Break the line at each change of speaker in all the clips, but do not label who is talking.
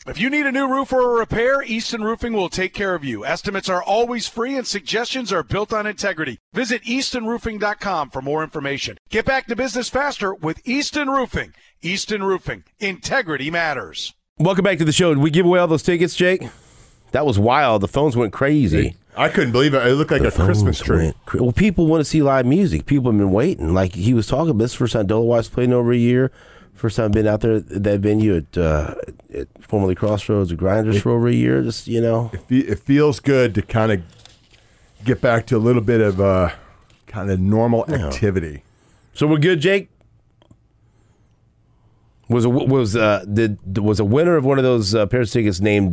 If you need a new roof or a repair, Easton Roofing will take care of you. Estimates are always free and suggestions are built on integrity. Visit eastonroofing.com for more information. Get back to business faster with Easton Roofing. Easton Roofing. Integrity matters.
Welcome back to the show. Did we give away all those tickets, Jake? That was wild. The phones went crazy.
I couldn't believe it. It looked like a Christmas tree.
Well, people want to see live music. People have been waiting. Like he was talking about, this is the first time Dollarwise played in over a year. First time I've been out there at that venue at formerly Crossroads or Grinders for over a year. Just,
It feels good to kind of get back to a little bit of kind of normal activity.
So we're good, Jake? Was a winner of one of those pairs of tickets named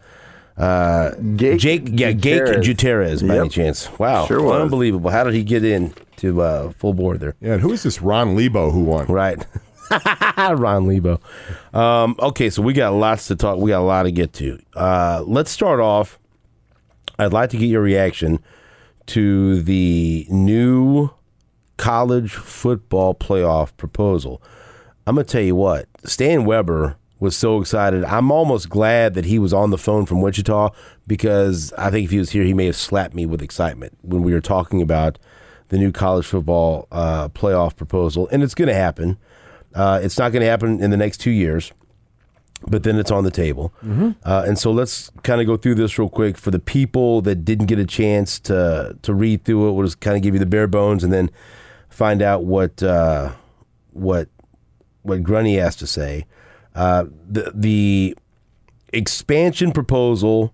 Jake Gutierrez by any chance? Wow,
sure was.
Unbelievable. How did he get in to full board there?
Yeah, and who is this Ron Lebo who won?
Right. Ron Lebo. Okay, so we got lots to talk. We got a lot to get to. Let's start off. I'd like to get your reaction to the new college football playoff proposal. I'm going to tell you what, Stan Weber was so excited. I'm almost glad that he was on the phone from Wichita, because I think if he was here, he may have slapped me with excitement when we were talking about the new college football playoff proposal. And it's going to happen. It's not going to happen in the next 2 years, but then it's on the table. Mm-hmm. And so let's kind of go through this real quick. For the people that didn't get a chance to read through it, we'll just kind of give you the bare bones and then find out what Grunny has to say. The expansion proposal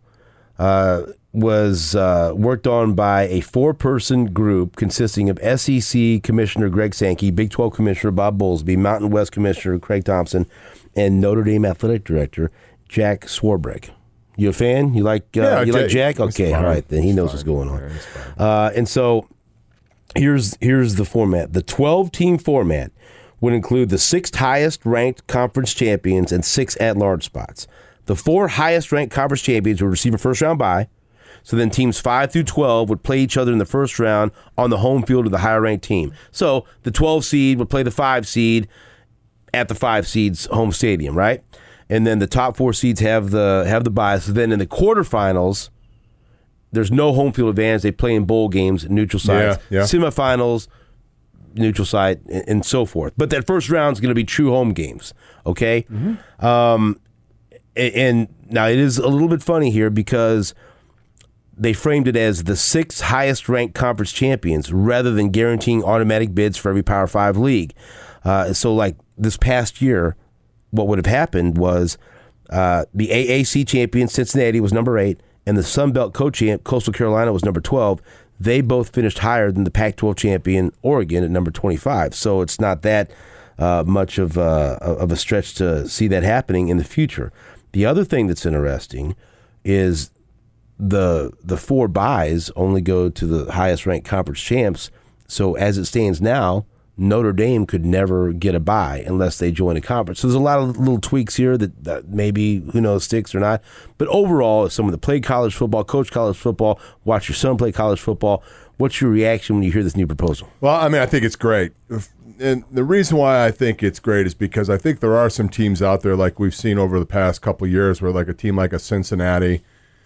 was worked on by a 4-person group consisting of SEC Commissioner Greg Sankey, Big 12 Commissioner Bob Bowlesby, Mountain West Commissioner Craig Thompson, and Notre Dame Athletic Director Jack Swarbrick. You a fan? You like Jack? Okay, all right, then he knows what's going on. And so here's the format. The 12-team format would include the 6 highest-ranked conference champions and 6 at-large spots. The 4 highest-ranked conference champions would receive a first-round bye. So then teams 5 through 12 would play each other in the first round on the home field of the higher-ranked team. So the 12 seed would play the 5 seed at the 5 seed's home stadium, right? And then the top 4 seeds have the bye. So then in the quarterfinals, there's no home field advantage. They play in bowl games, neutral sites, semifinals, neutral site, and so forth. But that first round is going to be true home games, okay? Mm-hmm. And now it is a little bit funny here because they framed it as the 6 highest-ranked conference champions rather than guaranteeing automatic bids for every Power 5 league. So, like, this past year, what would have happened was the AAC champion, Cincinnati, was number 8, and the Sun Belt co-champ, Coastal Carolina, was number 12. They both finished higher than the Pac-12 champion, Oregon, at number 25. So it's not that much of a stretch to see that happening in the future. The other thing that's interesting is the 4 byes only go to the highest-ranked conference champs. So as it stands now, Notre Dame could never get a bye unless they join a conference. So there's a lot of little tweaks here that maybe, who knows, sticks or not. But overall, as someone that played college football, coached college football, watched your son play college football, what's your reaction when you hear this new proposal?
Well, I mean, I think it's great. And the reason why I think it's great is because I think there are some teams out there like we've seen over the past couple of years where like a team like a Cincinnati,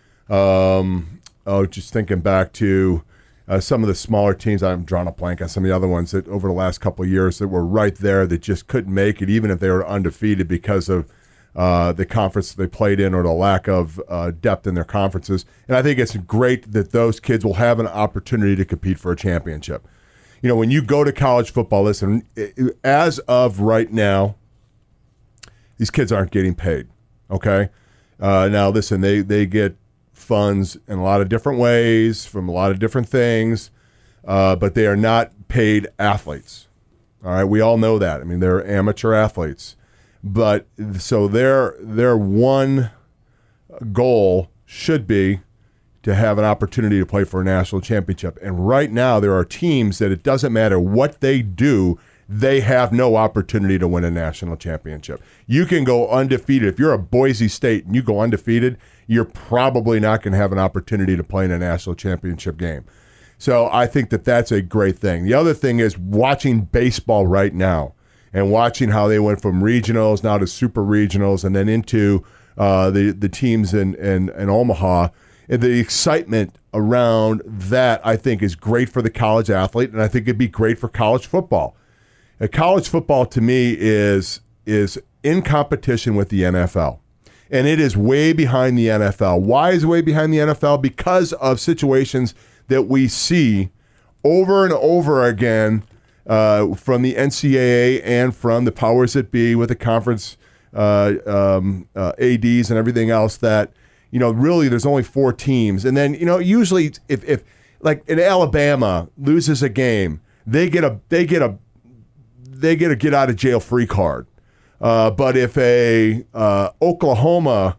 just thinking back to some of the smaller teams, I'm drawing a blank on some of the other ones that over the last couple of years that were right there that just couldn't make it, even if they were undefeated because of the conference they played in or the lack of depth in their conferences. And I think it's great that those kids will have an opportunity to compete for a championship. You know, when you go to college football, listen, as of right now, these kids aren't getting paid, okay? Now, listen, they get funds in a lot of different ways from a lot of different things, but they are not paid athletes. All right, we all know that. I mean, they're amateur athletes. But so their one goal should be to have an opportunity to play for a national championship. And right now there are teams that it doesn't matter what they do, they have no opportunity to win a national championship. You can go undefeated. If you're a Boise State and you go undefeated, you're probably not going to have an opportunity to play in a national championship game. So I think that that's a great thing. The other thing is watching baseball right now and watching how they went from regionals now to super regionals and then into the teams in Omaha. And the excitement around that, I think, is great for the college athlete, and I think it'd be great for college football. College football, to me, is in competition with the NFL, and it is way behind the NFL. Why is it way behind the NFL? Because of situations that we see over and over again from the NCAA and from the powers that be with the conference ADs and everything else that, really there's only 4 teams. And then, usually if like in Alabama loses a game, they get a get out of jail free card. But if Oklahoma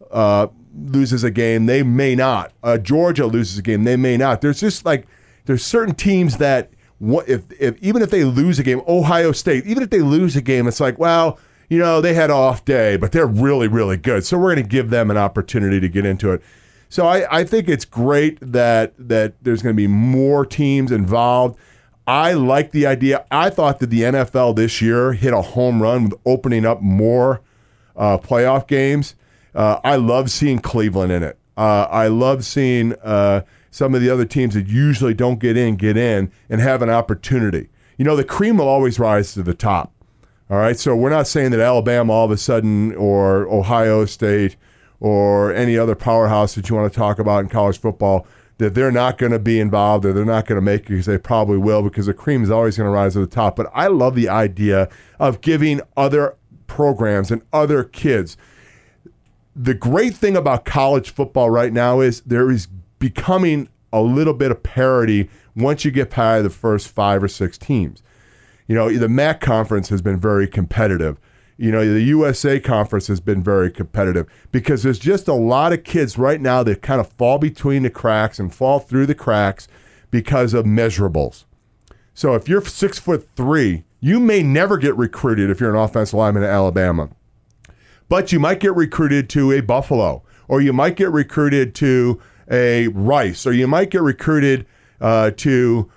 loses a game, they may not. Georgia loses a game, they may not. There's just there's certain teams that even if they lose a game, Ohio State, even if they lose a game, it's like, well, they had an off day, but they're really, really good. So we're going to give them an opportunity to get into it. So I think it's great that there's going to be more teams involved. I like the idea. I thought that the NFL this year hit a home run with opening up more playoff games. I love seeing Cleveland in it. I love seeing some of the other teams that usually don't get in and have an opportunity. The cream will always rise to the top. All right, so we're not saying that Alabama all of a sudden or Ohio State or any other powerhouse that you want to talk about in college football, that they're not going to be involved or they're not going to make it, because they probably will, because the cream is always going to rise to the top. But I love the idea of giving other programs and other kids. The great thing about college football right now is there is becoming a little bit of parity once you get past the first 5 or 6 teams. The MAC conference has been very competitive. The USA conference has been very competitive because there's just a lot of kids right now that kind of fall between the cracks and fall through the cracks because of measurables. So if you're 6'3", you may never get recruited if you're an offensive lineman at Alabama. But you might get recruited to a Buffalo, or you might get recruited to a Rice, or you might get recruited to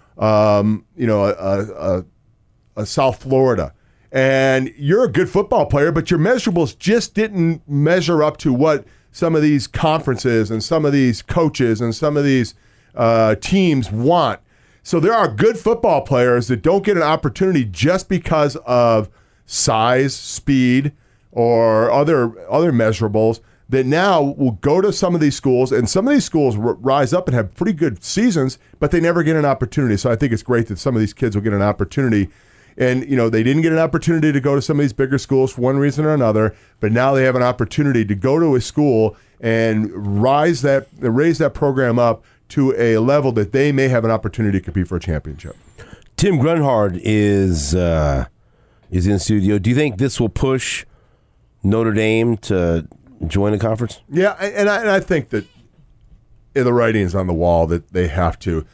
a South Florida, and you're a good football player, but your measurables just didn't measure up to what some of these conferences and some of these coaches and some of these teams want. So there are good football players that don't get an opportunity just because of size, speed, or other measurables that now will go to some of these schools, and some of these schools rise up and have pretty good seasons, but they never get an opportunity. So I think it's great that some of these kids will get an opportunity. And, they didn't get an opportunity to go to some of these bigger schools for one reason or another, but now they have an opportunity to go to a school and raise that program up to a level that they may have an opportunity to compete for a championship.
Tim Grunhard is in studio. Do you think this will push Notre Dame to join the conference?
Yeah, and I think that the writing's on the wall that they have to.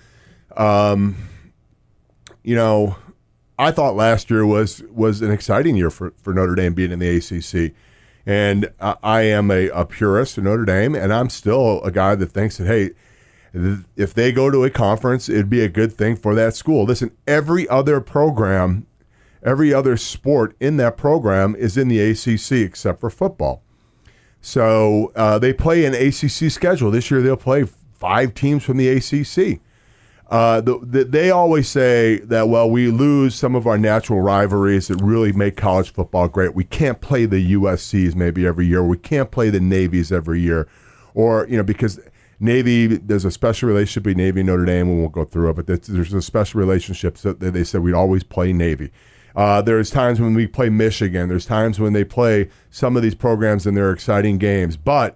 I thought last year was an exciting year for Notre Dame being in the ACC. And I am a purist in Notre Dame, and I'm still a guy that thinks that, hey, if they go to a conference, it'd be a good thing for that school. Listen, every other program, every other sport in that program is in the ACC except for football. So they play an ACC schedule. This year they'll play 5 teams from the ACC. They always say that, well, we lose some of our natural rivalries that really make college football great. We can't play the USCs maybe every year. We can't play the Navies every year. Or, because Navy, there's a special relationship between Navy and Notre Dame. We won't go through it, but there's a special relationship. So they said we'd always play Navy. There's times when we play Michigan. There's times when they play some of these programs in their exciting games. But,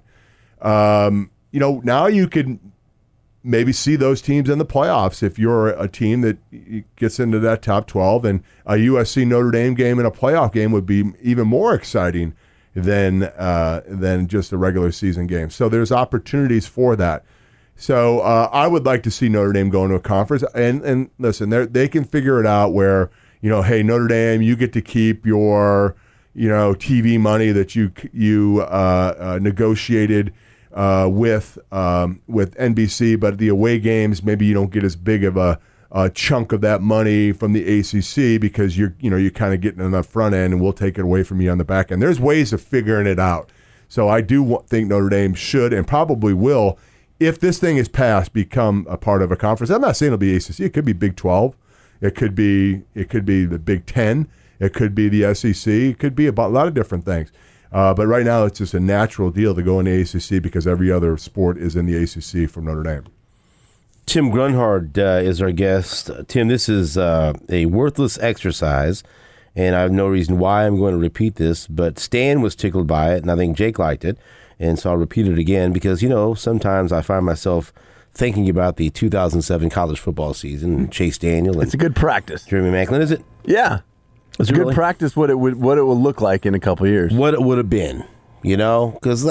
now you can maybe see those teams in the playoffs if you're a team that gets into that top 12, and a USC Notre Dame game and a playoff game would be even more exciting than just a regular season game. So there's opportunities for that. So I would like to see Notre Dame go into a conference, and listen, they can figure it out where, hey, Notre Dame, you get to keep your TV money that you negotiated with NBC, but the away games, maybe you don't get as big of a chunk of that money from the ACC because you're kind of getting on the front end, and we'll take it away from you on the back end. There's ways of figuring it out. So I do think Notre Dame should and probably will, if this thing is passed, become a part of a conference. I'm not saying it'll be ACC. It could be Big 12. It could be the Big 10. It could be the SEC. It could be a lot of different things. But right now, it's just a natural deal to go in the ACC because every other sport is in the ACC from Notre Dame.
Tim Grunhard is our guest. Tim, this is a worthless exercise, and I have no reason why I'm going to repeat this, but Stan was tickled by it, and I think Jake liked it, and so I'll repeat it again because, sometimes I find myself thinking about the 2007 college football season, Chase Daniel. And
it's a good practice.
Jeremy Maclin, is it?
Yeah. It's a good practice what it would look like in a couple of years.
What it would have been, because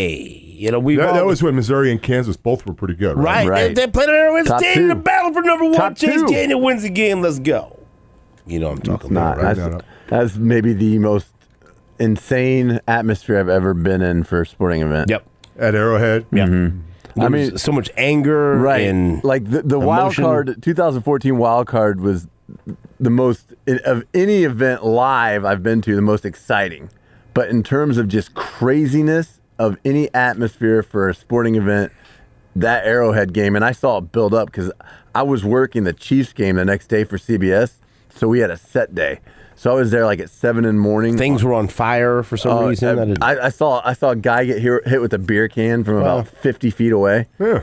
that
was when Missouri and Kansas both were pretty good, right?
Right. They played Arrowhead State in the battle for number 1. Chase Daniel wins the game. Let's go. I'm talking about, right?
That's maybe the most insane atmosphere I've ever been in for a sporting event.
Yep.
At Arrowhead?
Yeah. Mm-hmm. So much anger.
Right.
And
like the wild card, 2014 wild card was the most, of any event live I've been to, the most exciting. But in terms of just craziness of any atmosphere for a sporting event, that Arrowhead game, and I saw it build up because I was working the Chiefs game the next day for CBS, so we had a set day. So I was there like at 7 in the morning.
Things were on fire for some reason.
I saw a guy get hit with a beer can from about 50 feet away.
Yeah.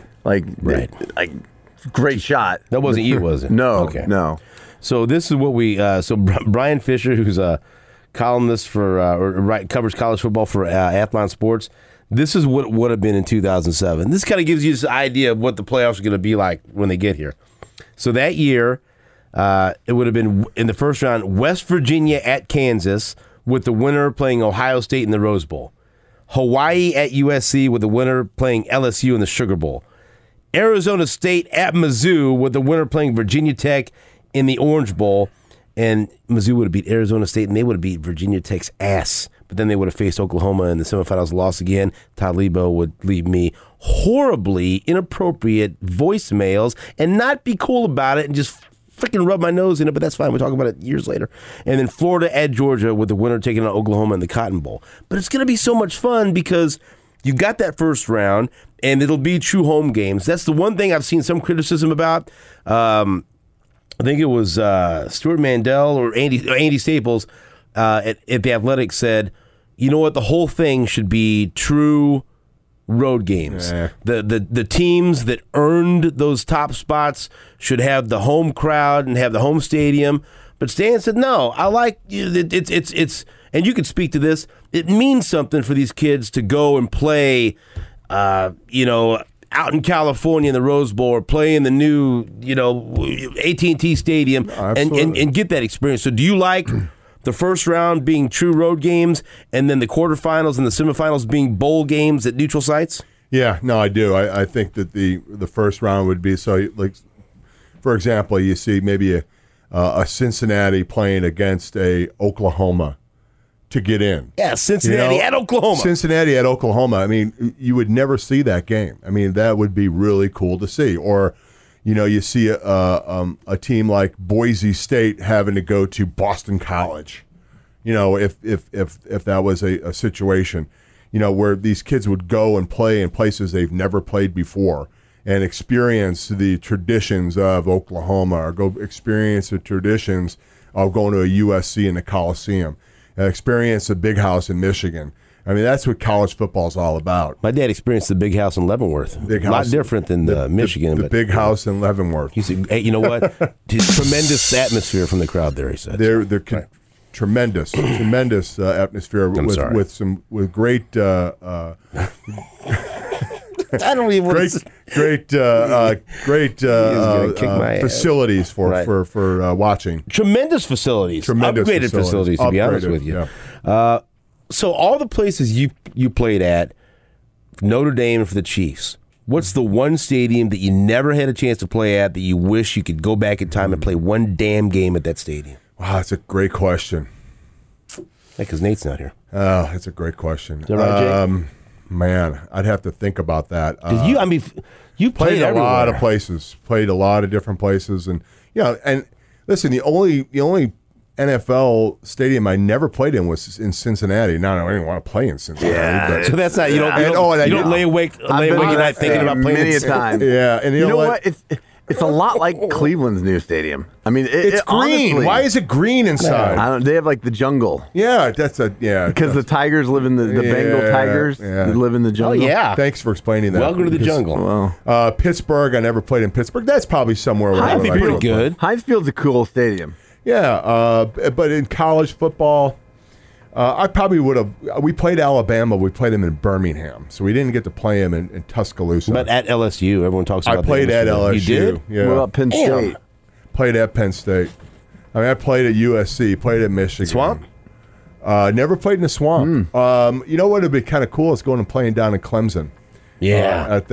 Great shot.
That wasn't you, was it?
No.
Okay.
No.
So this is what we. So Brian Fisher, who's a columnist for covers college football for Athlon Sports. This is what it would have been in 2007. This kind of gives you this idea of what the playoffs are going to be like when they get here. So that year, it would have been in the first round, West Virginia at Kansas, with the winner playing Ohio State in the Rose Bowl. Hawaii at USC, with the winner playing LSU in the Sugar Bowl. Arizona State at Mizzou, with the winner playing Virginia Tech in the Orange Bowl. And Mizzou would have beat Arizona State, and they would have beat Virginia Tech's ass. But then they would have faced Oklahoma in the semifinals, lost again. Todd Lebo would leave me horribly inappropriate voicemails and not be cool about it and just freaking rub my nose in it, but that's fine. We'll talk about it years later. And then Florida at Georgia, with the winner taking on Oklahoma in the Cotton Bowl. But it's going to be so much fun because you got that first round, and it'll be true home games. That's the one thing I've seen some criticism about. I think it was Stuart Mandel or Andy Staples at The Athletic said, you know what, the whole thing should be true road games.
Yeah.
The teams that earned those top spots should have the home crowd and have the home stadium. But Stan said, no, I like it's and you could speak to this. It means something for these kids to go and play, out in California in the Rose Bowl or play in the new, AT&T Stadium and get that experience. So do you like the first round being true road games and then the quarterfinals and the semifinals being bowl games at neutral sites?
Yeah, no, I do. I think that the first round would be, so, like, for example, you see maybe a Cincinnati playing against a Oklahoma to get in.
Yeah, Cincinnati at Oklahoma.
Cincinnati at Oklahoma. I mean, you would never see that game. I mean, that would be really cool to see. Or, you see a team like Boise State having to go to Boston College. If that was a situation, where these kids would go and play in places they've never played before and experience the traditions of Oklahoma, or go experience the traditions of going to a USC in the Coliseum, experience the Big House in Michigan. I mean, that's what college football is all about.
My dad experienced the Big House in Leavenworth. A lot different than Michigan.
The Big House in Leavenworth.
He said, hey, you know what? Tremendous atmosphere from the crowd there, he said.
They're tremendous atmosphere with great
I don't even
great facilities for watching.
Tremendous facilities. Upgraded facilities, to be honest with you.
Yeah.
So all the places you played at, Notre Dame for the Chiefs, what's the one stadium that you never had a chance to play at that you wish you could go back in time and play one damn game at that stadium?
Wow, that's a great question.
Because Nate's not here.
Oh, that's a great question.
Is that right, Jake?
Man, I'd have to think about that.
You played
a
everywhere.
lot of places, played a lot of different places, and and listen, the only NFL stadium I never played in was in Cincinnati. No, I didn't want to play in Cincinnati.
Yeah.
So that's not you don't lay awake at night thinking about playing
many
in
a time.
Yeah, and you know what?
It's a lot like Cleveland's new stadium. I mean,
It's green.
honestly,
Why is it green inside?
they have like the jungle
Yeah,
because the tigers live in the Bengal tigers.
yeah.
They live in the
Oh
jungle.
yeah.
Thanks for explaining that.
Welcome to the
Because,
jungle.
Well,
Pittsburgh, I never played in Pittsburgh. That's probably somewhere where I
That'd
would
be
like to
pretty
play.
good.
Heinz Field's a cool stadium.
Yeah, but in college football, I probably would have. We played Alabama. We played them in Birmingham, so we didn't get to play them in Tuscaloosa.
But at LSU, everyone talks about.
I played at LSU.
You did?
Yeah.
What about Penn
Damn.
State?
Played at Penn State. I mean, I played at USC. Played at Michigan.
Swamp?
Never played in the swamp. You know what would be kind of cool is going and playing down in Clemson.
Yeah.
At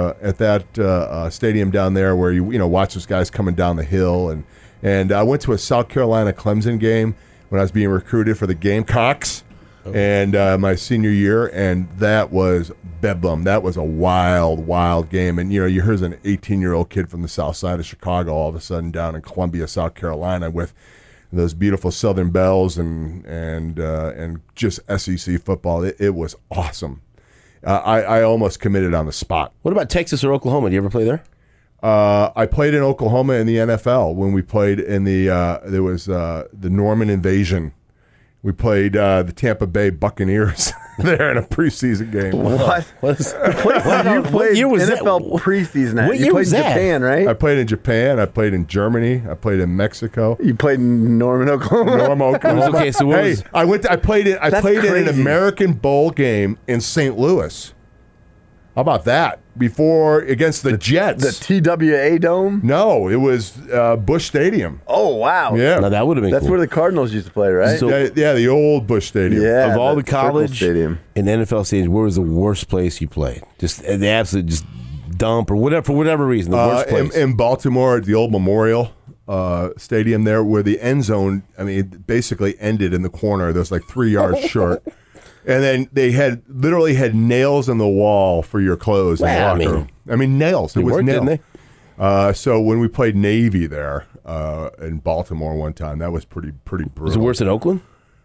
that stadium down there where you watch those guys coming down the hill, and I went to a South Carolina Clemson game when I was being recruited for the Gamecocks, and my senior year, and that was bedlam. That was a wild game, and here's an 18-year-old kid from the South Side of Chicago all of a sudden down in Columbia, South Carolina, with those beautiful Southern Bells and just SEC football. It was awesome. I almost committed on the spot.
What about Texas or Oklahoma? Do you ever play there?
I played in Oklahoma in the NFL when we played in there was the Norman Invasion. We played the Tampa Bay Buccaneers there in a preseason game.
What? You played
year was
NFL
that?
preseason.
What
You
year
played
was that?
Japan, right?
I played in Japan. I played in Germany. I played in Mexico.
You played in Norman, Oklahoma.
Norman, Oklahoma.
Okay, so what
hey,
was-
I played in
That's
an
crazy.
American Bowl game in St. Louis. How about that? Before against the Jets.
The TWA Dome?
No, it was Busch Stadium.
Oh, wow.
Yeah.
Now that would have been
That's
cool.
where the Cardinals used to play, right?
So-
Yeah, the old Busch Stadium.
Yeah.
Of all the
Circle
college
Stadium.
and NFL stadiums, where was the worst place you played? Just the absolute just dump or whatever for whatever reason. The worst place.
In Baltimore, at the old Memorial Stadium there, where the end zone, it basically ended in the corner. There's like 3 yards short. And then they literally had nails in the wall for your clothes in the
Well,
locker room. Nails. It was
worked,
nails.
didn't
they? So when we played Navy there in Baltimore one time, that was pretty brutal.
Was it worse than Oakland?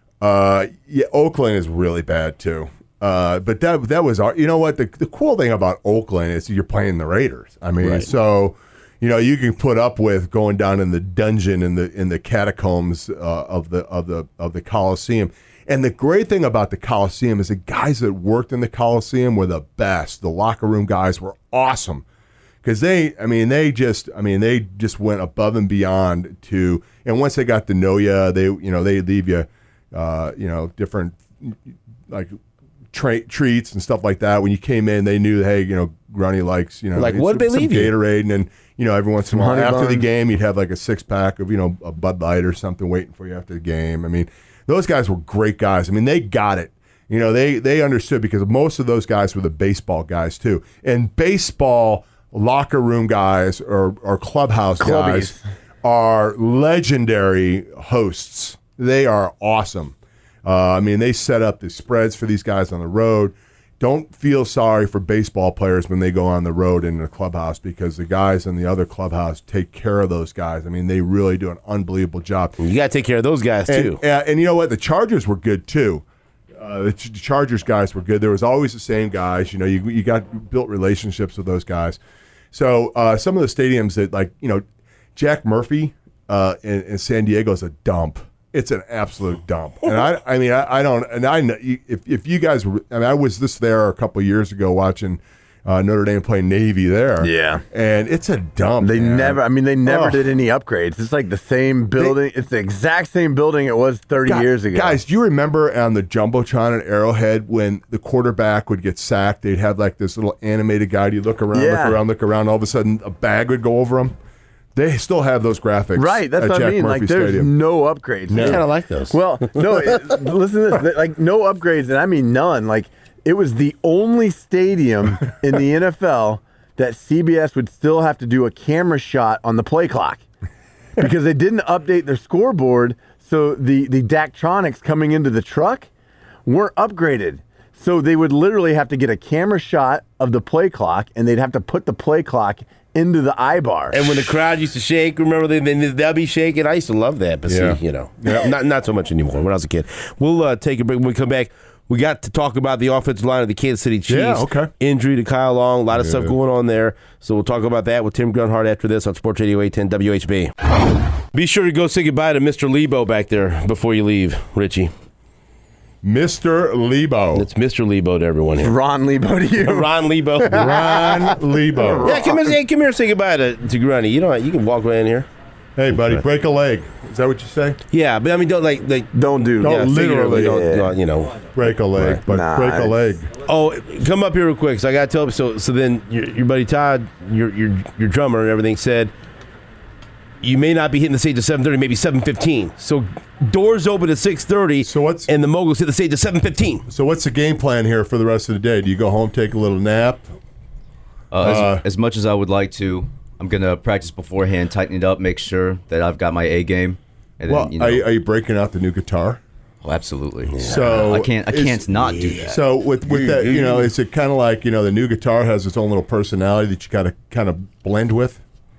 Yeah, Oakland is really bad too. But that was our. You know what? The cool thing about Oakland is you're playing the Raiders.
Right.
So you can put up with going down in the dungeon in the catacombs of the Coliseum. And the great thing about the Coliseum is the guys that worked in the Coliseum were the best. The locker room guys were awesome because they just went above and beyond to. And once they got to know you, they leave you, different like treats and stuff like that. When you came in, they knew, hey, Grunny likes,
Like, what'd they
some
leave you?
Gatorade, and then every once in a while
Honey
after the
buns.
game, you'd have like a 6-pack of a Bud Light or something waiting for you after the game. Those guys were great guys. They got it. They understood because most of those guys were the baseball guys too. And baseball locker room guys or clubhouse guys are legendary hosts. They are awesome. They set up the spreads for these guys on the road. Don't feel sorry for baseball players when they go on the road in the clubhouse because the guys in the other clubhouse take care of those guys. They really do an unbelievable job.
You got to take care of those guys too.
And you know what? The Chargers were good too. The Chargers guys were good. There was always the same guys. You got built relationships with those guys. So some of the stadiums that Jack Murphy in San Diego is a dump. It's an absolute dump. And I don't. And I know if you guys were. I was there a couple of years ago watching Notre Dame play Navy there.
Yeah.
And it's a dump.
They
man.
never did any upgrades. It's like the same building. It's the exact same building it was 30 years ago.
Guys, do you remember on the Jumbotron at Arrowhead when the quarterback would get sacked, they'd have like this little animated guide. You'd look around. All of a sudden, a bag would go over them. They still have those graphics.
Right, that's
at
what
Jack
I mean.
Murphy
Like, there's
Stadium.
no upgrades.
I kind of like those.
Well, no, listen to this. Like, no upgrades, and I mean none. Like, it was the only stadium in the NFL that CBS would still have to do a camera shot on the play clock because they didn't update their scoreboard, so the Daktronics coming into the truck weren't upgraded. So they would literally have to get a camera shot of the play clock, and they'd have to put the play clock into the bar.
And when the crowd used to shake, remember they'll be shaking. I used to love that, but see, not so much anymore. When I was a kid, we'll take a break. When we come back, we got to talk about the offensive line of the Kansas City Chiefs.
Yeah, okay.
Injury to Kyle Long, a lot of stuff going on there. So we'll talk about that with Tim Grunhard after this on Sports Radio 810 WHB. Be sure to go say goodbye to Mr. Lebo back there before you leave, Richie.
Mr. Lebo.
It's Mr. Lebo to everyone here.
Ron Lebo to you.
Ron Lebo.
Ron Lebo.
Yeah, come here and say goodbye to Grunny. You know, you can walk right in here.
Hey, buddy, break a leg. Is that what you say?
Yeah, but I mean, don't
don't
literally
don't
break a leg,
right.
but break a leg.
Oh, come up here real quick. So I got to tell you. So then your buddy Todd, your drummer and everything said you may not be hitting the stage at 7:30, maybe 7:15. So doors open at 6:30. And the Moguls hit the stage at 7:15.
So what's the game plan here for the rest of the day? Do you go home, take a little nap?
As much as I would like to, I'm gonna practice beforehand, tighten it up, make sure that I've got my A game. And then,
are you breaking out the new guitar?
Oh, absolutely. Yeah.
So
I can't not do that.
So with that, is it kind of like the new guitar has its own little personality that you got to kind of blend with?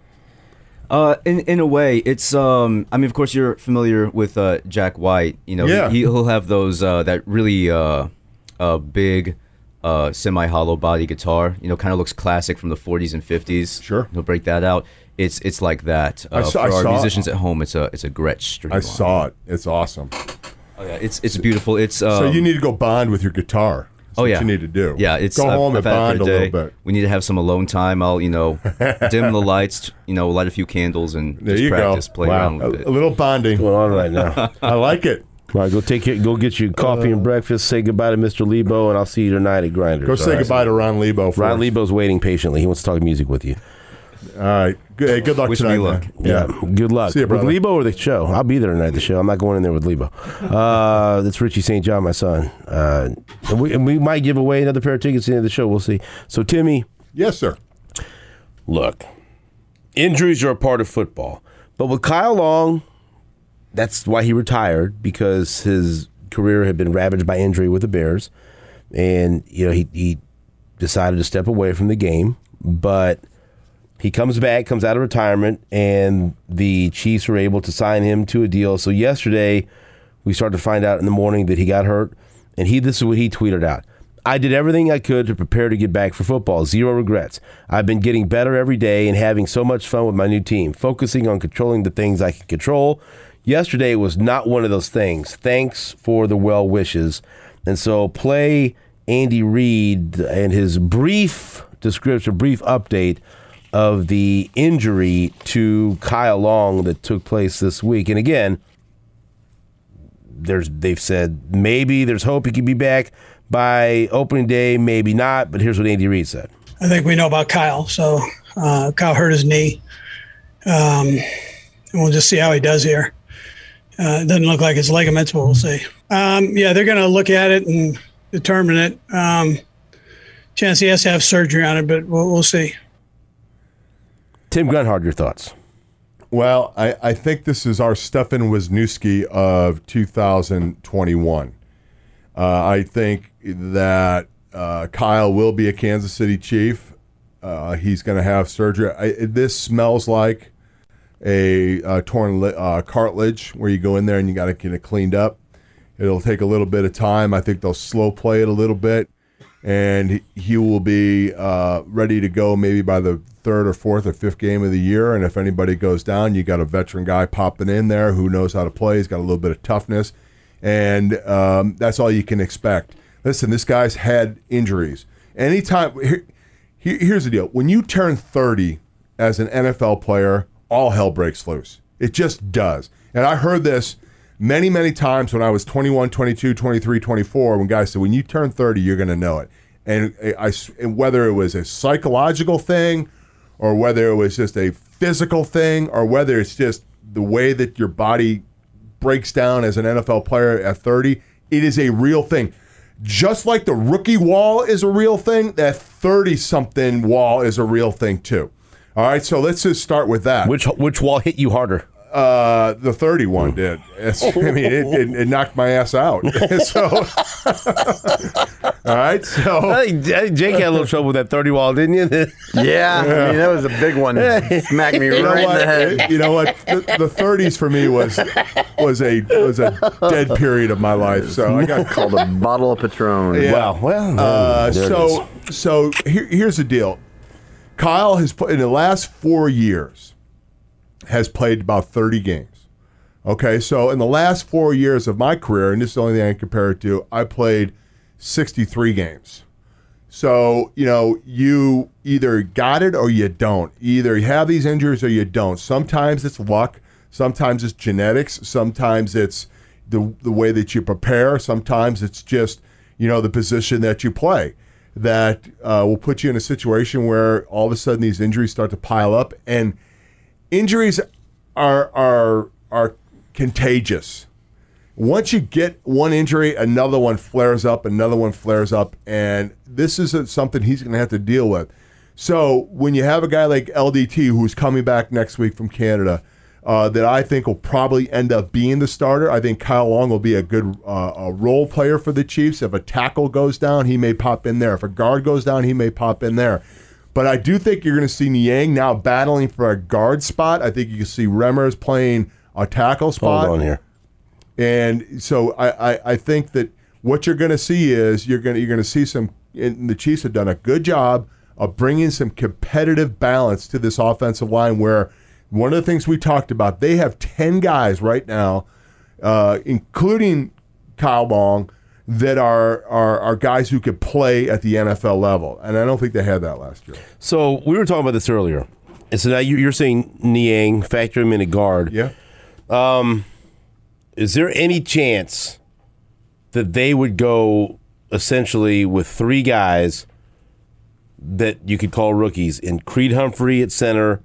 In a way, it's I mean, of course, you're familiar with Jack White. He'll have those that really big semi-hollow body guitar. Kind of looks classic from the 40s and 50s.
Sure,
he'll break that out. It's like that. For our musicians at home, it's a Gretsch Streamline.
I saw it. It's awesome.
Oh yeah, it's beautiful. It's
so you need to go bond with your guitar. That's what you need to do.
Yeah,
go home and bond a little bit.
We need to have some alone time. I'll dim the lights, light a few candles, and just practice, play around with it.
A little bonding
going on right now.
I like it.
All right, go get you coffee and breakfast. Say goodbye to Mr. Lebo, and I'll see you tonight at Grinders.
Go say goodbye to Ron Lebo.
Ron Lebo's waiting patiently. He wants to talk music with you.
All right. Good luck tonight.
Me luck.
Yeah. Good luck.
See you, brother.
With Lebo or the show? I'll be there tonight at the show. I'm not going in there with Lebo. That's Richie St. John, my son. And we might give away another pair of tickets at the end of the show. We'll see. So, Timmy.
Yes, sir.
Look, injuries are a part of football. But with Kyle Long, that's why he retired, because his career had been ravaged by injury with the Bears. And, he decided to step away from the game. But he comes back, comes out of retirement, and the Chiefs were able to sign him to a deal. So yesterday, we started to find out in the morning that he got hurt, and this is what he tweeted out. I did everything I could to prepare to get back for football. Zero regrets. I've been getting better every day and having so much fun with my new team, focusing on controlling the things I can control. Yesterday was not one of those things. Thanks for the well wishes. And so play Andy Reid and his brief description, brief update of the injury to Kyle Long that took place this week. And again, they've said maybe there's hope he could be back by opening day, maybe not. But here's what Andy Reid said.
I think we know about Kyle. So Kyle hurt his knee. And we'll just see how he does here. It doesn't look like it's ligaments, but we'll see. They're going to look at it and determine it. Chance he has to have surgery on it, but we'll see.
Tim Grunhard, your thoughts?
Well, I think this is our Stefan Wisniewski of 2021. I think that Kyle will be a Kansas City Chief. He's going to have surgery. This smells like a torn cartilage where you go in there and you got to get it cleaned up. It'll take a little bit of time. I think they'll slow play it a little bit, and he will be ready to go maybe by the third or fourth or fifth game of the year. And if anybody goes down, you got a veteran guy popping in there who knows how to play. He's got a little bit of toughness, and that's all you can expect. Listen, this guy's had injuries. Anytime, here's the deal. When you turn 30 as an NFL player, all hell breaks loose. It just does. And I heard this many, many times when I was 21, 22, 23, 24, when guys said, when you turn 30, you're going to know it. And whether it was a psychological thing or whether it was just a physical thing or whether it's just the way that your body breaks down as an NFL player at 30, it is a real thing. Just like the rookie wall is a real thing, that 30-something wall is a real thing too. All right, so let's just start with that.
Which wall hit you harder?
The 31 did. It knocked my ass out. So All right, so
I think Jake had a little trouble with that 30 wall, didn't you?
Yeah, I mean that was a big one. Smacked me right in the head.
You know what? The 30s for me was a dead period of my life. So I got
Called a bottle of Patron.
Yeah.
Well, there it is.
So here's the deal. Kyle has in the last 4 years has played about 30 games. Okay, so in the last 4 years of my career, and this is the only thing I can compare it to, I played 63 games. So, you either got it or you don't. Either you have these injuries or you don't. Sometimes it's luck. Sometimes it's genetics. Sometimes it's the way that you prepare. Sometimes it's just, the position that you play that will put you in a situation where all of a sudden these injuries start to pile up. And injuries are contagious. Once you get one injury, another one flares up, and this is something he's going to have to deal with. So when you have a guy like LDT who's coming back next week from Canada, that I think will probably end up being the starter. I think Kyle Long will be a good role player for the Chiefs. If a tackle goes down, he may pop in there. If a guard goes down, he may pop in there. But I do think you're going to see Niang now battling for a guard spot. I think you can see Remmers playing a tackle spot.
Hold on here.
And so I think that what you're going to see is you're going to see some. And the Chiefs have done a good job of bringing some competitive balance to this offensive line. Where one of the things we talked about, they have 10 guys right now, including Kyle Long, that are guys who could play at the NFL level, and I don't think they had that last year.
So we were talking about this earlier, and so now you're saying Niang, factor him in a guard.
Yeah.
Is there any chance that they would go essentially with three guys that you could call rookies, and Creed Humphrey at center,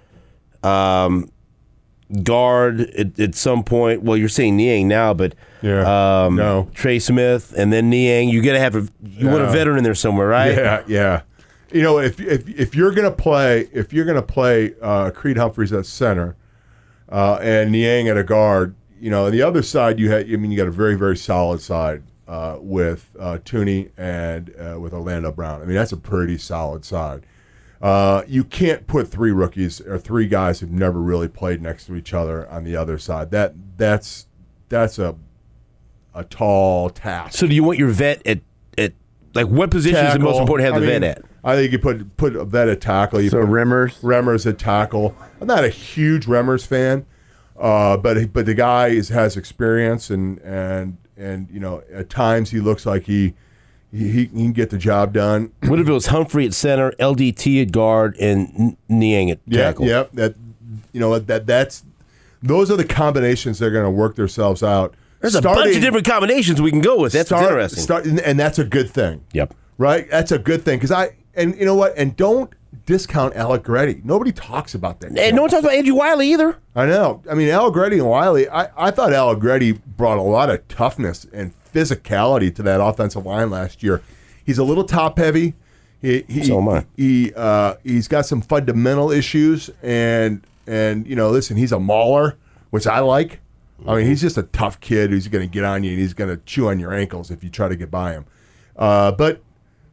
guard at some point? Well, you're saying Niang now, but
no.
Trey Smith and then Niang. You got to have want a veteran in there somewhere, right?
Yeah. If you're gonna play Creed Humphreys at center, and Niang at a guard, on the other side you got a very, very solid side with Tooney and with Orlando Brown. I mean, that's a pretty solid side. You can't put three rookies or three guys who've never really played next to each other on the other side. That's a tall task.
So do you want your vet at like what position is the most important to have the vet at?
I think you put a vet at tackle. Remmers at tackle. I'm not a huge Remmers fan, but the guy has experience and at times he looks like he can get the job done.
What if it was Humphrey at center, LDT at guard, and Niang at tackle?
Yeah. Those are the combinations they're going to work themselves out.
There's a bunch of different combinations we can go with. That's interesting.
And that's a good thing.
Yep.
Right? That's a good thing. And you know what? And don't discount Allegretti. Nobody talks about that.
And no one talks about Andrew Wiley either.
I know. I mean, Allegretti and Wiley, I thought Allegretti brought a lot of toughness and physicality to that offensive line last year. He's a little top heavy.
So am I.
He's got some fundamental issues, and listen, he's a mauler, which I like. I mean, he's just a tough kid who's going to get on you and he's going to chew on your ankles if you try to get by him. But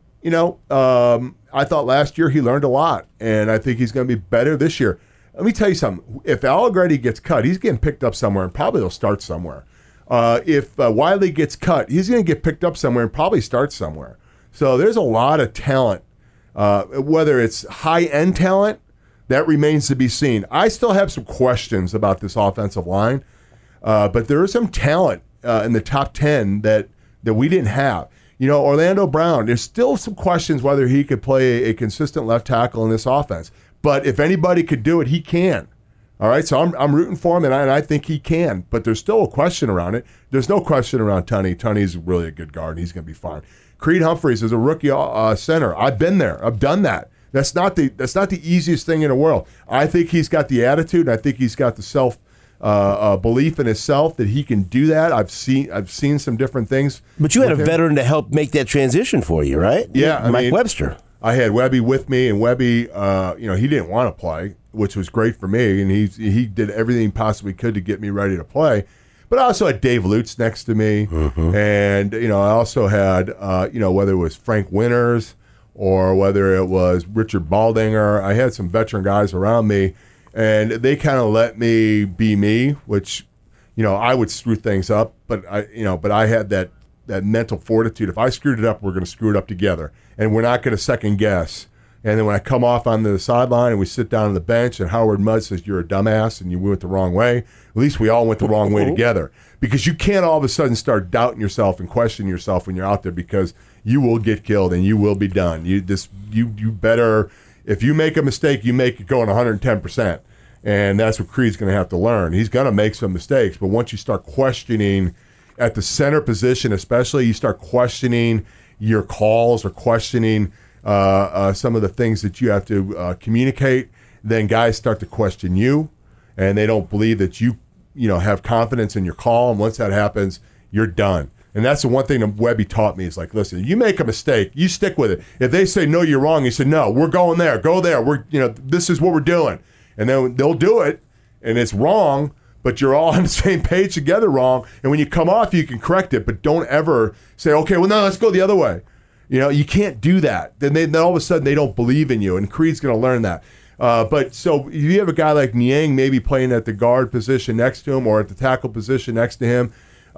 I thought last year he learned a lot, and I think he's going to be better this year. Let me tell you something. If Allegretti gets cut, he's getting picked up somewhere, and probably he'll start somewhere. If Wiley gets cut, he's going to get picked up somewhere and probably start somewhere. So there's a lot of talent. Whether it's high-end talent, that remains to be seen. I still have some questions about this offensive line, but there is some talent in the top 10 that we didn't have. Orlando Brown, there's still some questions whether he could play a consistent left tackle in this offense. But if anybody could do it, he can. All right, so I'm rooting for him, and I think he can. But there's still a question around it. There's no question around Tunney. Tunney's really a good guard, and he's going to be fine. Creed Humphreys is a rookie center. I've been there. I've done that. That's not the easiest thing in the world. I think he's got the attitude, and I think he's got the self belief in himself that he can do that. I've seen some different things.
But you had a veteran to help make that transition for you, right?
Yeah,
Mike Webster.
I had Webby with me, and Webby, he didn't want to play, which was great for me, and he did everything he possibly could to get me ready to play. But I also had Dave Lutz next to me, and I also had whether it was Frank Winters or whether it was Richard Baldinger. I had some veteran guys around me, and they kind of let me be me, which I would screw things up, but I had that mental fortitude. If I screwed it up, we're going to screw it up together, and we're not going to second guess. And then when I come off on the sideline and we sit down on the bench and Howard Mudd says, you're a dumbass and you went the wrong way, at least we all went the wrong way together. Because you can't all of a sudden start doubting yourself and questioning yourself when you're out there, because you will get killed and you will be done. You better, if you make a mistake, you make it going 110%. And that's what Creed's going to have to learn. He's going to make some mistakes, but once you start questioning at the center position, especially, you start questioning your calls or questioning some of the things that you have to communicate, then guys start to question you, and they don't believe that you have confidence in your call. And once that happens, you're done. And that's the one thing that Webby taught me is like, listen, you make a mistake, you stick with it. If they say, no, you're wrong, you say, no, we're going there, go there. This is what we're doing. And then they'll do it, and it's wrong, but you're all on the same page together wrong. And when you come off, you can correct it, but don't ever say, okay, well, no, let's go the other way. You can't do that. Then all of a sudden they don't believe in you, and Creed's going to learn that. But so if you have a guy like Niang maybe playing at the guard position next to him or at the tackle position next to him,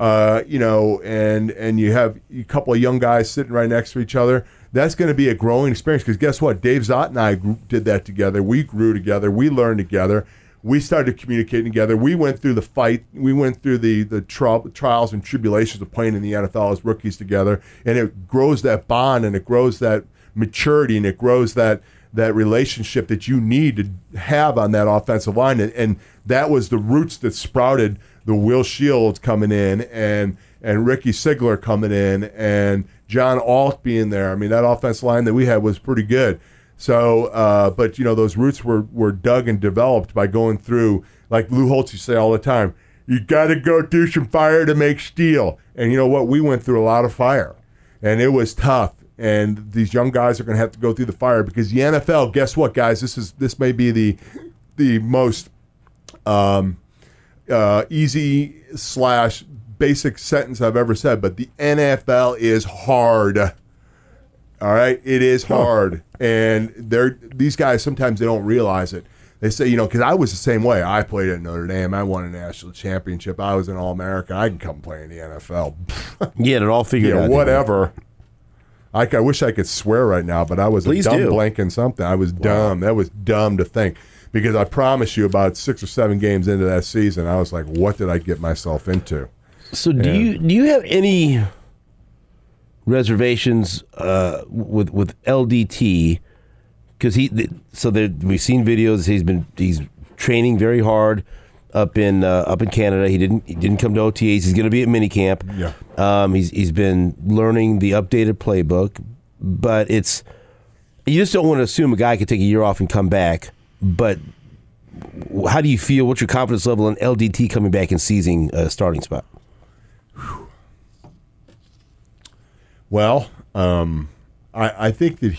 and you have a couple of young guys sitting right next to each other, that's going to be a growing experience, because guess what? Dave Zott and I did that together. We grew together. We learned together. We started communicating together. We went through the fight. We went through the trials and tribulations of playing in the NFL as rookies together. And it grows that bond, and it grows that maturity, and it grows that relationship that you need to have on that offensive line. And that was the roots that sprouted the Will Shields coming in and Ricky Sigler coming in and John Alt being there. I mean, that offensive line that we had was pretty good. So, but those roots were dug and developed by going through, like Lou Holtz used to say all the time, you got to go through some fire to make steel. And you know what? We went through a lot of fire, and it was tough. And these young guys are going to have to go through the fire, because the NFL, guess what, guys? This may be the most easy / basic sentence I've ever said, but the NFL is hard. All right, it is hard, and these guys sometimes they don't realize it. They say, because I was the same way. I played at Notre Dame. I won a national championship. I was an All-American. I can come play in the NFL.
You had it all figured out.
Whatever. I wish I could swear right now, but I was a dumb blank in something. I was dumb. That was dumb to think, because I promise you, about 6 or 7 games into that season, I was like, what did I get myself into?
So do you have any reservations with LDT? Because we've seen videos. He's training very hard up in Canada. He didn't come to OTAs. He's going to be at minicamp.
Yeah.
He's been learning the updated playbook, but you just don't want to assume a guy could take a year off and come back. But how do you feel? What's your confidence level in LDT coming back and seizing a starting spot?
Well, I think that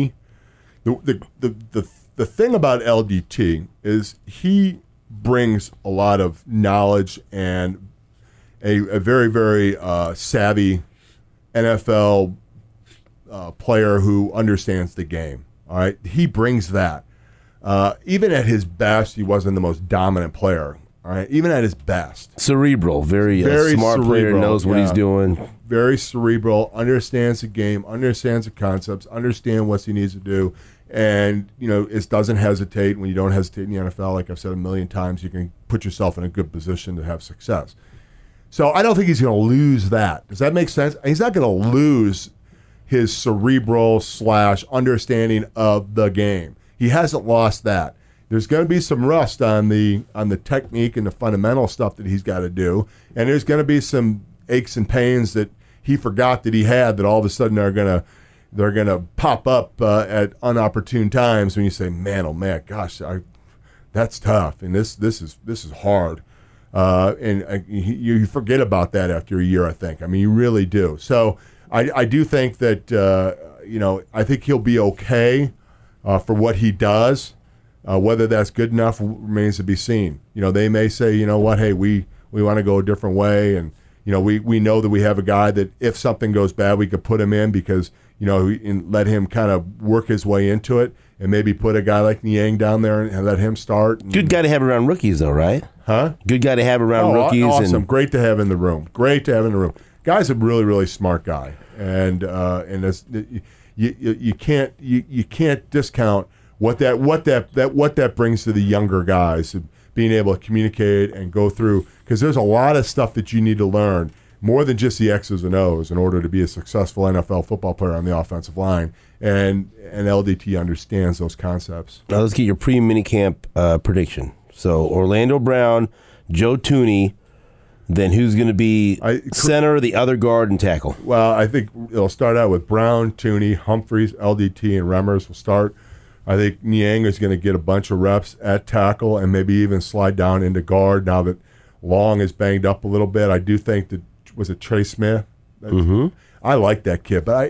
the thing about LDT is he brings a lot of knowledge and a very, very savvy NFL player who understands the game. All right, he brings that. Even at his best, he wasn't the most dominant player. All right, even at his best,
cerebral, very smart cerebral, player, knows what he's doing.
Very cerebral, understands the game, understands the concepts, understands what he needs to do, and it doesn't hesitate. When you don't hesitate in the NFL, like I've said a million times, you can put yourself in a good position to have success. So I don't think he's going to lose that. Does that make sense? He's not going to lose his cerebral / understanding of the game. He hasn't lost that. There's going to be some rust on the technique and the fundamental stuff that he's got to do, and there's going to be some aches and pains that he forgot that he had that all of a sudden they're going to pop up at unopportune times when you say, man, oh man, gosh, that's tough, and this is hard, and you forget about that after a year. I think. I mean, you really do. So I do think that I think he'll be okay for what he does. Whether that's good enough remains to be seen. They may say, you know what, hey, we We want to go a different way. And, we know that we have a guy that if something goes bad, we could put him in because, and let him kind of work his way into it and maybe put a guy like Niang down there and let him start.
Good guy to have around rookies, though, right?
Huh?
Good guy to have around rookies.
Awesome. Great to have in the room. Guy's a really, really smart guy. And you can't discount what that brings to the younger guys, being able to communicate and go through, because there's a lot of stuff that you need to learn, more than just the X's and O's, in order to be a successful NFL football player on the offensive line. And LDT understands those concepts.
Now let's get your pre-minicamp prediction. So Orlando Brown, Joe Thuney, then who's going to be center, the other guard, and tackle?
Well, I think it'll start out with Brown, Thuney, Humphreys, LDT, and Remmers will start. I think Niang is going to get a bunch of reps at tackle and maybe even slide down into guard now that Long is banged up a little bit. I do think that, was it Trey Smith?
Mm-hmm.
I like that kid, but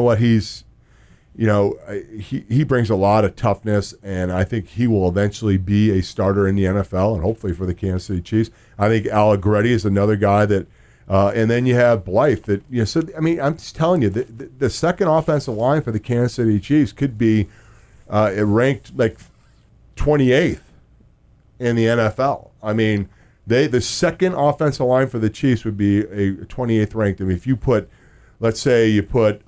he brings a lot of toughness, and I think he will eventually be a starter in the NFL and hopefully for the Kansas City Chiefs. I think Allegretti is another guy that, and then you have Blythe. I'm just telling you, the second offensive line for the Kansas City Chiefs could be ranked like 28th in the NFL. I mean, the second offensive line for the Chiefs would be a 28th ranked. I mean, if you put, let's say you put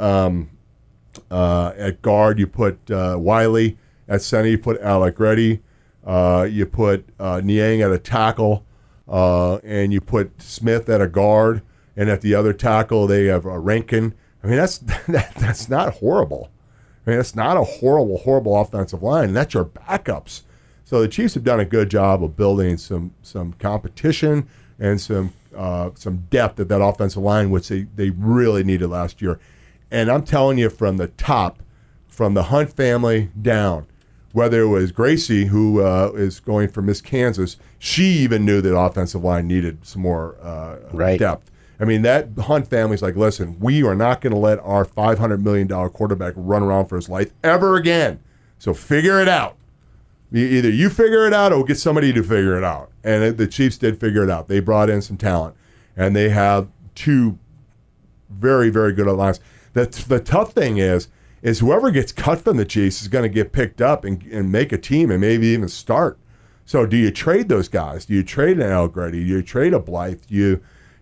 at guard, you put Wiley. At center, you put Allegretti. You put Niang at a tackle, and you put Smith at a guard. And at the other tackle, they have Rankin. I mean, that's not horrible. I mean, it's not a horrible offensive line, and that's your backups. So the Chiefs have done a good job of building some competition and some depth at that offensive line, which they really needed last year. And I'm telling you, from the top, from the Hunt family down, whether it was Gracie, who is going for Miss Kansas, she even knew that offensive line needed some more depth. I mean, that Hunt family's like, listen, we are not going to let our $500 million quarterback run around for his life ever again. So figure it out. Either you figure it out or get somebody to figure it out. And the Chiefs did figure it out. They brought in some talent, and they have two very, very good lines. The tough thing is whoever gets cut from the Chiefs is going to get picked up and make a team and maybe even start. So do you trade those guys? Do you trade an Allegretti? Do you trade a Blythe? Do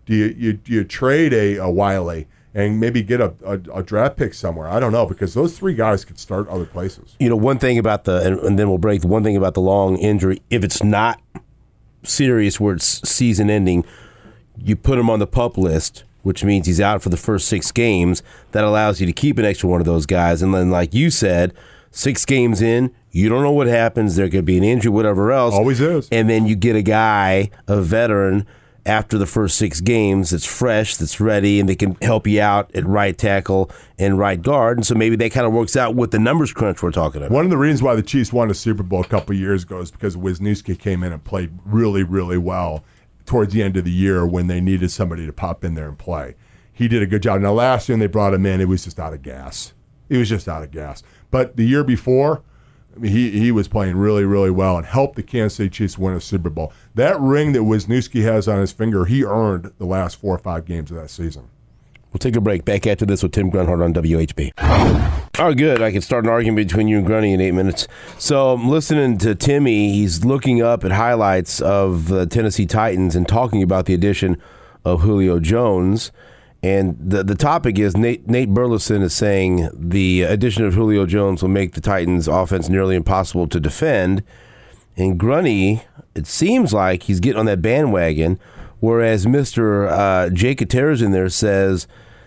you trade a Wiley and maybe get a draft pick somewhere? I don't know, because those three guys could start other places.
One thing about and then we'll break, the one thing about the Long injury, if it's not serious where it's season ending, you put him on the PUP list, which means he's out for the first 6 games. That allows you to keep an extra one of those guys. And then, like you said, 6 games in, you don't know what happens. There could be an injury, whatever else.
Always is.
And then you get a guy, a veteran, after the first 6 games that's fresh, that's ready, and they can help you out at right tackle and right guard. And so maybe that kind of works out with the numbers crunch we're talking about.
One of the reasons why the Chiefs won a Super Bowl a couple of years ago is because Wisniewski came in and played really, really well towards the end of the year when they needed somebody to pop in there and play. He did a good job. Now, last year when they brought him in, it was just out of gas. But the year before, I mean, he was playing really, really well and helped the Kansas City Chiefs win a Super Bowl. That ring that Wisniewski has on his finger, he earned the last 4 or 5 games of that season.
We'll take a break. Back after this with Tim Grunhard on WHB. Oh, good. I can start an argument between you and Grunny in 8 minutes. So I'm listening to Timmy. He's looking up at highlights of the Tennessee Titans and talking about the addition of Julio Jones. And the topic is Nate Burleson is saying the addition of Julio Jones will make the Titans' offense nearly impossible to defend. And Grunny, it seems like he's getting on that bandwagon, whereas Mr. Jake Gutierrez in there says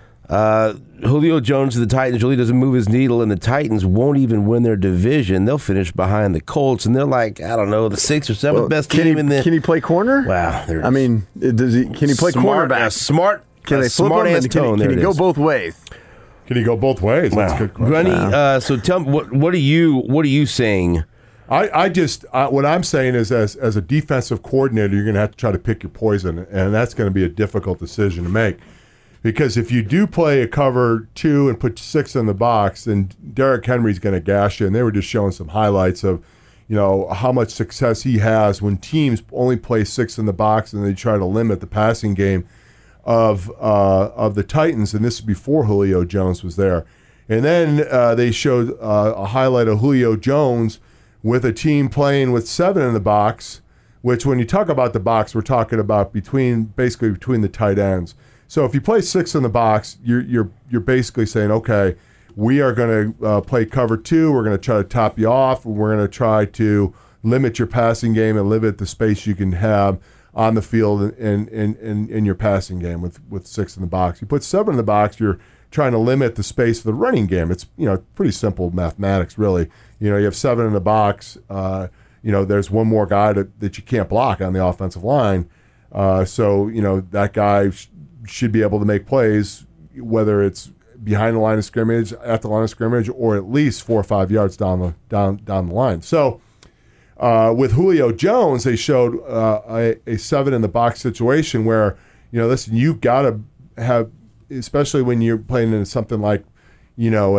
Julio Jones to the Titans really doesn't move his needle, and the Titans won't even win their division. They'll finish behind the Colts, and they're like, I don't know, the 6th or 7th best team in the...
Can he play corner?
Wow.
I mean, can he play cornerback?
Smart.
Can they flip him, and can he go both ways?
Can he go both ways?
Wow.
That's a good question.
Grunny, so tell me, what are you saying?
What I'm saying is, as a defensive coordinator, you're going to have to try to pick your poison, and that's going to be a difficult decision to make. Because if you do play a cover 2 and put 6 in the box, then Derrick Henry's going to gash you. And they were just showing some highlights of, how much success he has when teams only play 6 in the box and they try to limit the passing game of the Titans. And this is before Julio Jones was there. And then they showed a highlight of Julio Jones with a team playing with 7 in the box, which when you talk about the box, we're talking about basically between the tight ends. So if you play 6 in the box, you're basically saying, okay, we are going to play cover 2. We're going to try to top you off. We're going to try to limit your passing game and limit the space you can have on the field in your passing game with 6 in the box. You put 7 in the box, you're trying to limit the space of the running game. It's pretty simple mathematics, really. You have 7 in the box. There's one more guy that you can't block on the offensive line. So that guy should be able to make plays, whether it's behind the line of scrimmage, at the line of scrimmage, or at least 4 or 5 yards down the line. So with Julio Jones, they showed a 7 in the box situation where listen, you've got to have, especially when you're playing in something like a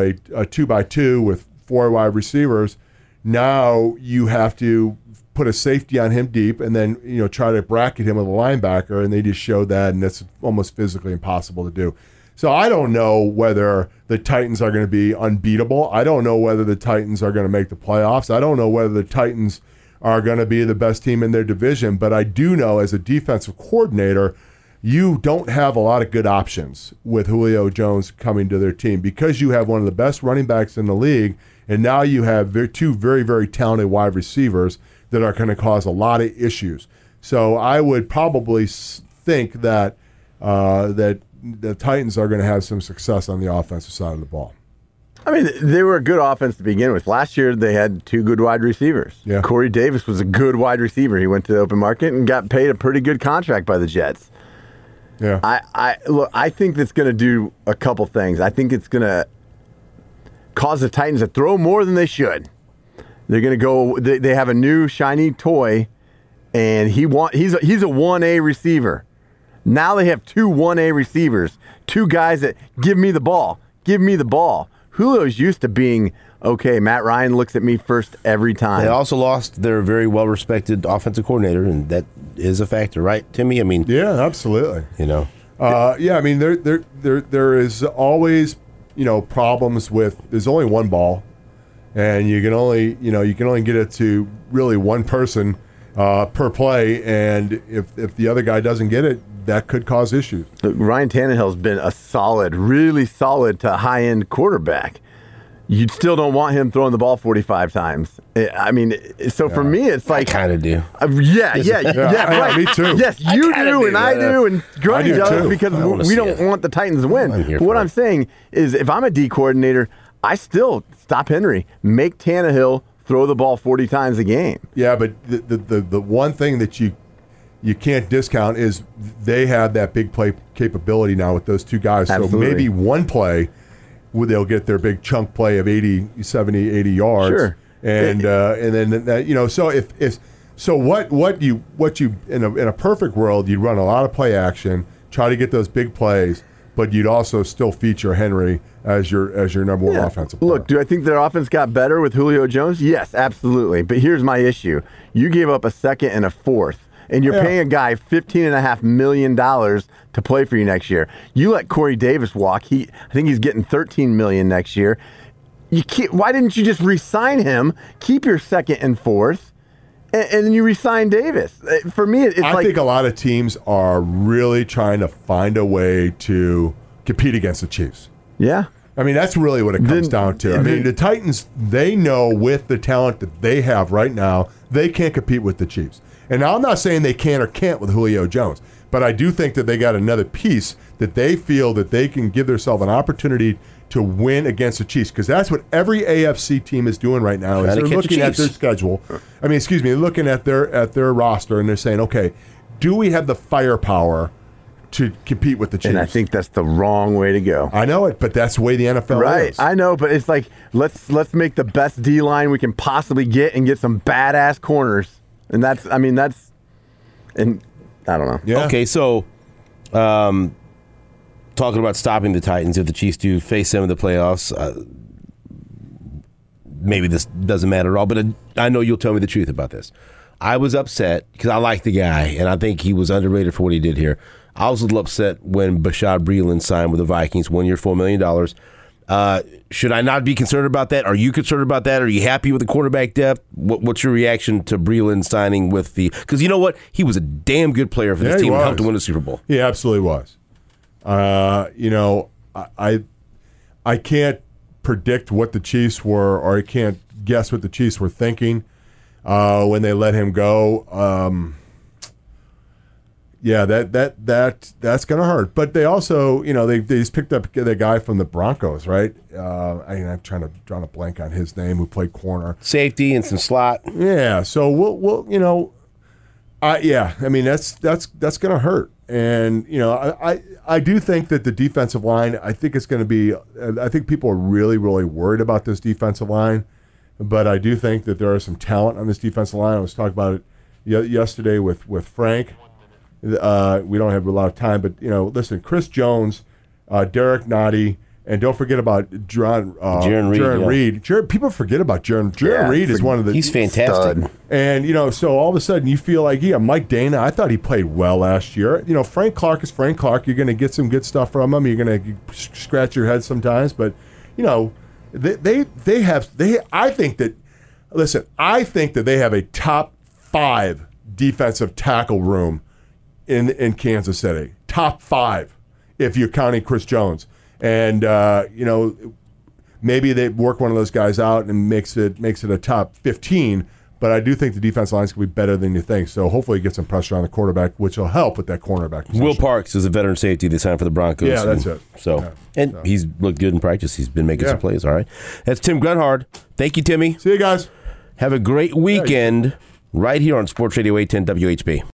2x2 with 4 wide receivers. Now you have to put a safety on him deep and then try to bracket him with a linebacker, and they just showed that, and that's almost physically impossible to do. So I don't know whether the Titans are going to be unbeatable. I don't know whether the Titans are going to make the playoffs. I don't know whether the Titans are going to be the best team in their division, but I do know as a defensive coordinator, you don't have a lot of good options with Julio Jones coming to their team because you have one of the best running backs in the league, and now you have 2 very, very talented wide receivers that are going to cause a lot of issues. So I would probably think that that the Titans are going to have some success on the offensive side of the ball.
I mean, they were a good offense to begin with. Last year, they had 2 good wide receivers.
Yeah.
Corey Davis was a good wide receiver. He went to the open market and got paid a pretty good contract by the Jets.
Yeah.
I think that's going to do a couple things. I think it's going to cause the Titans to throw more than they should. They're going to go. They have a new shiny toy, and he's a 1A receiver. Now they have 2 1A receivers, 2 guys that give me the ball. Julio's used to being, okay, Matt Ryan looks at me first every time.
They also lost their very well-respected offensive coordinator, and that is a factor, right, Timmy? I mean,
yeah, absolutely.
Yeah,
I mean, there is always, problems with. There's only one ball, and you can only get it to really one person per play, and if the other guy doesn't get it, that could cause issues.
Ryan Tannehill's been a really solid to high-end quarterback. You still don't want him throwing the ball 45 times. I mean, so for me, it's like...
I kind of do.
Yeah, right.
Me too.
Yes, you do, and I do, and Grundy does, because we don't want the Titans to win. But what I'm saying is, if I'm a D coordinator, I still stop Henry, make Tannehill throw the ball 40 times a game.
Yeah, but the one thing that you can't discount is they have that big play capability now with those 2 guys.
Absolutely.
So maybe one play, they'll get their big chunk play of 70, 80 yards.
Sure.
And then so what you in a perfect world, you'd run a lot of play action, try to get those big plays, but you'd also still feature Henry as your number one offensive player.
Look, do I think their offense got better with Julio Jones? Yes, absolutely. But here's my issue. You gave up a 2nd and a 4th. And you're paying a guy $15.5 million to play for you next year. You let Corey Davis walk. I think he's getting $13 million next year. Why didn't you just re-sign him, keep your 2nd and 4th, and then you re-sign Davis? For me,
I think a lot of teams are really trying to find a way to compete against the Chiefs.
Yeah.
I mean, that's really what it comes down to. I mean, the Titans, they know with the talent that they have right now, they can't compete with the Chiefs. And now I'm not saying they can or can't with Julio Jones, but I do think that they got another piece that they feel that they can give themselves an opportunity to win against the Chiefs, because that's what every AFC team is doing right now. Is they're looking at their schedule. They're looking at their roster and they're saying, okay, do we have the firepower to compete with the Chiefs?
And I think that's the wrong way to go.
I know it, but that's the way the NFL is.
Right, I know, but it's like let's make the best D line we can possibly get and get some badass corners. And and I don't know.
Yeah. Okay, so talking about stopping the Titans, if the Chiefs do face them in the playoffs, maybe this doesn't matter at all, but I know you'll tell me the truth about this. I was upset because I like the guy, and I think he was underrated for what he did here. I was a little upset when Bashaud Breeland signed with the Vikings, 1 year, $4 million. Should I not be concerned about that? Are you concerned about that? Are you happy with the quarterback depth? What's your reaction to Breeland signing with the – because you know what? He was a damn good player for this team and helped to win the Super Bowl.
He absolutely was. I can't predict what the Chiefs were, or I can't guess what the Chiefs were thinking when they let him go. Yeah, that's going to hurt. But they also, they just picked up the guy from the Broncos, right? I'm trying to draw a blank on his name, who played corner,
safety, and some slot.
Yeah, so we'll that's going to hurt. And I do think that the defensive line, I think it's going to be. I think people are really, really worried about this defensive line, but I do think that there is some talent on this defensive line. I was talking about it yesterday with Frank. We don't have a lot of time, but listen, Chris Jones, Derek Nottie, and don't forget about Jarran Reed. People forget about Jarran Reed is one of the.
He's fantastic.
Stud. And so all of a sudden you feel like Mike Dana. I thought he played well last year. Frank Clark is Frank Clark. You're going to get some good stuff from him. You're going to scratch your head sometimes, but they have. I think that they have a top 5 defensive tackle room in Kansas City. Top 5, if you're counting Chris Jones. And maybe they work one of those guys out and makes it a top 15. But I do think the defense line's going to be better than you think. So hopefully get some pressure on the quarterback, which will help with that cornerback position.
Will Parks is a veteran safety they signed for the Broncos.
Yeah, that's it.
He's looked good in practice. He's been making some plays. All right. That's Tim Grunhard. Thank you, Timmy.
See you guys.
Have a great weekend right here on Sports Radio 810 WHB.